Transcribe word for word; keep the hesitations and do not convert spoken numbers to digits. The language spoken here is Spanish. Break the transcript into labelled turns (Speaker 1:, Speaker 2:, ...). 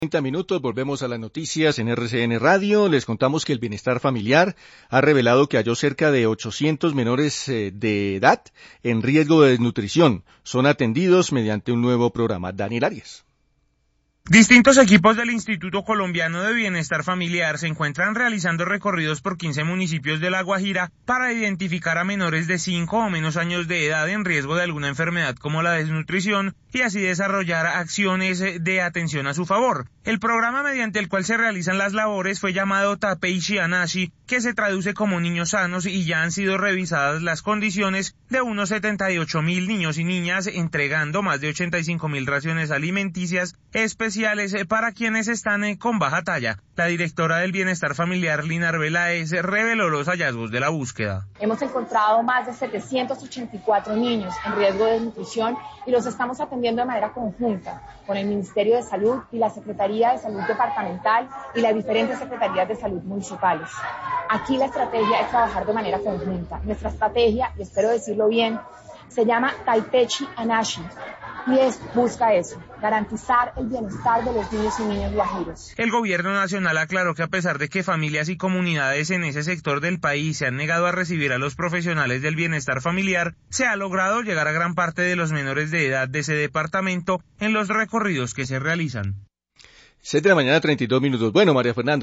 Speaker 1: treinta minutos, volvemos a las noticias en R C N Radio. Les contamos que el Bienestar Familiar ha revelado que halló cerca de ochocientos menores eh, de edad en riesgo de desnutrición. Son atendidos mediante un nuevo programa. Daniel Arias.
Speaker 2: Distintos equipos del Instituto Colombiano de Bienestar Familiar se encuentran realizando recorridos por quince municipios de La Guajira para identificar a menores de cinco o menos años de edad en riesgo de alguna enfermedad como la desnutrición y así desarrollar acciones de atención a su favor. El programa mediante el cual se realizan las labores fue llamado Tapeishi Anashi, que se traduce como niños sanos, y ya han sido revisadas las condiciones de unos setenta y ocho mil niños y niñas, entregando más de ochenta y cinco mil raciones alimenticias especiales para quienes están con baja talla. La directora del Bienestar Familiar, Linar Veláez, reveló los hallazgos de la búsqueda.
Speaker 3: Hemos encontrado más de setecientos ochenta y cuatro niños en riesgo de desnutrición y los estamos atendiendo de manera conjunta con el Ministerio de Salud y la Secretaría de Salud Departamental y las diferentes Secretarías de Salud municipales. Aquí la estrategia es trabajar de manera conjunta. Nuestra estrategia, y espero decirlo bien, se llama Tapeishi Anashi. Y es, busca eso, garantizar el bienestar de los niños y niñas guajiros.
Speaker 2: El gobierno nacional aclaró que a pesar de que familias y comunidades en ese sector del país se han negado a recibir a los profesionales del bienestar familiar, se ha logrado llegar a gran parte de los menores de edad de ese departamento en los recorridos que se realizan.
Speaker 1: Siete de la mañana, treinta y dos minutos. Bueno, María Fernanda.